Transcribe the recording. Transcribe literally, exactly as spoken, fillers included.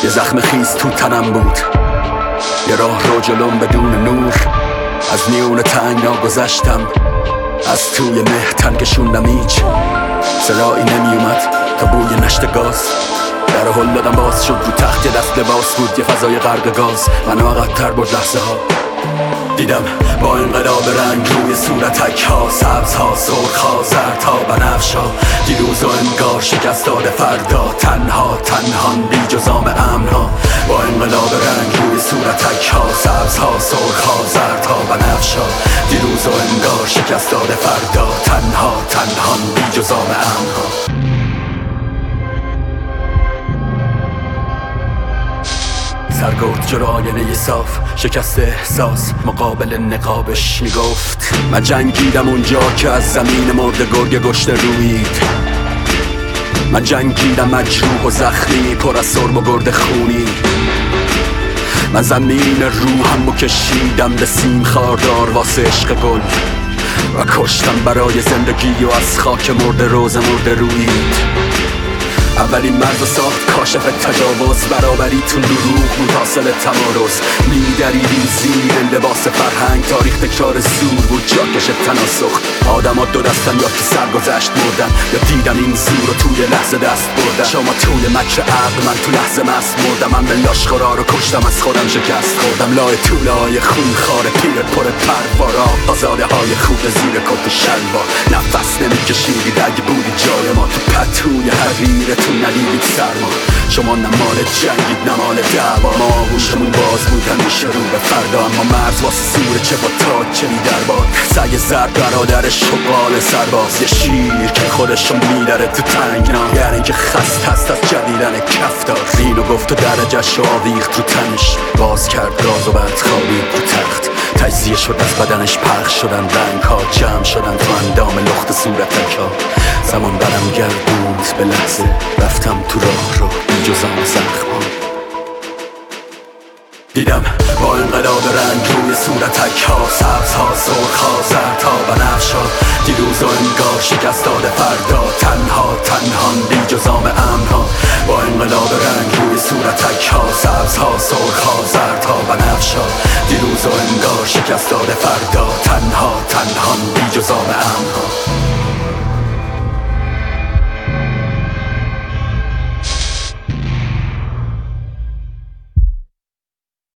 یه زخم خیز تو تنم بود، یه راه رو جلوم بدون نور. از میون تنگنا گذشتم، از توی مه تن کشوندم، هیچ صدایی نمیومد تا بوی نشت گاز. در هل دادم باز شد، رو تخت یه دست لباس بود، یه فضای غرق گاز. منو عقب‌تر برد لحظه ها، دیدم با انقلاب رنگ روی صورتک ها، سبز ها، سرخ ها، زرد ها، بنفش ها. دیروز و انگار شکست داده فردا، تنها تنهان بی جزام امن ها. با انقلاب رنگ روی صورتک ها، سبز ها، سرخ ها، زرد ها، بنفش ها. دیروز و انگار شکست داده فردا، تنها تنهان بی جزام امن ها. سرگرد جلو آینه صاف، شکست احساس مقابل نقابش میگفت. من جنگیدم اونجا که از زمین مرد گرگ گشته روید. من جنگیدم مجروح و زخمی، پر از سرم و گرد خونی. من زمین روحم و کشیدم به سیم خاردار واسه عشق گل و کشتم برای زندگی و از خاک مرد روز مرد روید. اولین مرز و ساخت کاشف تجاوز، برابری تو دروغ متصل تمارز. میدریدیم زیر لباس فرهنگ، تاریخ تکرار زور بود جاکش تناسخ. آدم ها دو دستن، یا که سرگذشت مردن یا دیدن این زور رو توی لحظه دست بردن. شما توی مکر عقل، من تو لحظه مست مردم. من به لاشخورا رو کشتم، از خودم شکست خوردم. لای طوله های خون خاره پیر پر پروارا، آزاده های خوب زیر کت شلوار. نفس نمیکشیدید اگه بودی جای ما، تو پتوی حریر تو ندیدید سرما. شما نمال جنگید نمال دعوا، ما آغوشمون باز بود همیشه رو به فردا. اما مرز واسه سوره چه با تاج چه بی درباد، سگ زرد برادر شغال سرباز. یه شیر که خودشو میداره تو تنگنا، یعنی که خست هست از جدیدن کفتار. اینو گفت و درجه‌شو آویخت رو تنش، باز کرد راز و بعد خوابید رو تخت. تجزیه شد از بدنش، پخش شدن رنگ ها، جمع شدن تو اندام لخت صورتک ها. زمان برم گردوند به لحظه، رفتم تو راه رو بی جزام زخم ها. دیدم با انقلاب رنگ روی صورتک ها، سبز ها، سرخ ها، زرد ها، بنفش ها. دیروز و انگار شکست داده فردا، تنها تنهان بی جزام امن ها. با انقلاب رنگ روی صورتک ها، سبز ها، سرخ ها، زرد ها، بنفش ها. دیروز و انگار شکست داده فردا، تنها تنهان بی جزام امن ها.